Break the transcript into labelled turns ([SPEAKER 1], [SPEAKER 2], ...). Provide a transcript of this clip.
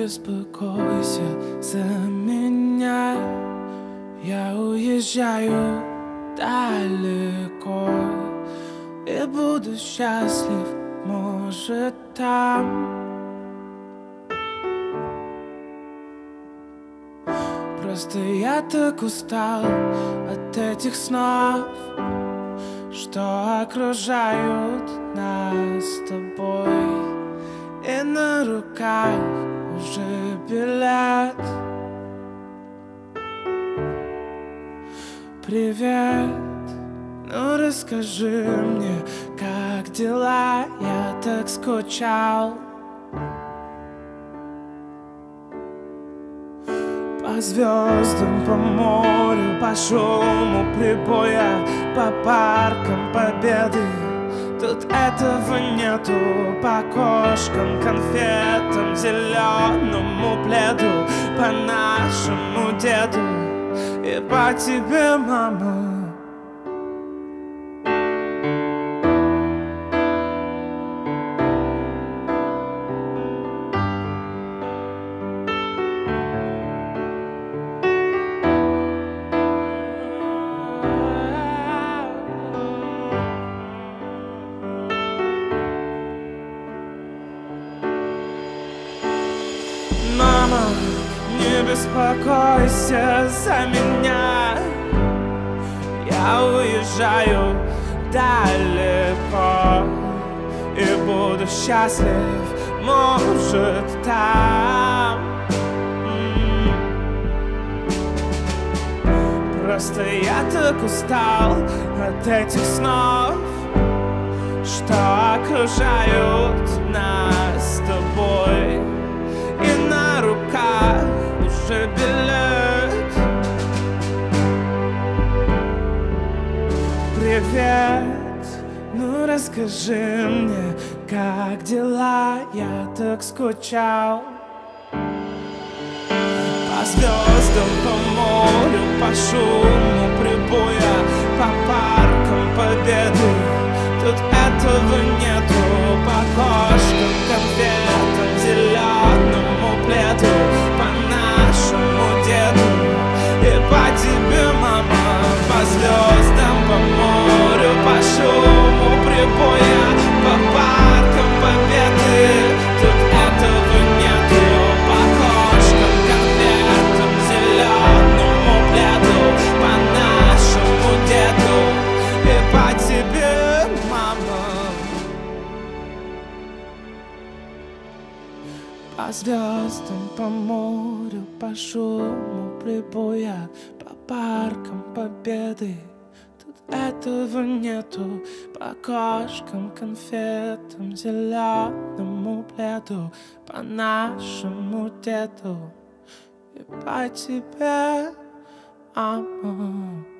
[SPEAKER 1] беспокойся за меня. Я уезжаю далеко и буду счастлив, может, там. Просто я так устал от этих снов, что окружают нас с тобой. И на руках уже билет. Привет, ну расскажи мне, как дела, я так скучал. По звездам, по морю, по шуму прибоя, по паркам Победы. Тут этого нету, по кошкам, конфетам, зеленому пледу, по нашему деду и по тебе, мама. Мама, не беспокойся за меня. Я уезжаю далеко и буду счастлив, может, там. Просто я так устал от этих снов, что окружают нас с тобой. И на руках уже билет. Привет, ну расскажи мне, как дела, я так скучал. По звездам, по морю, по шуму прибоя, по паркам Победы. Тут этого нету, по кошкам, конфетам, зеленому пледу, по нашему деду и по тебе, мама. По звездам, по морю, по шуму прибоя, по паркам Победы. Тут этого нету, по кошкам, конфетам, зеленому пледу, по нашему деду и по тебе, мама. По звездам, по морю, по шуму прибоя, по паркам Победы. Тут этого нету, по кошкам, конфетам, зеленому пледу, по нашему деду и по тебе, мама.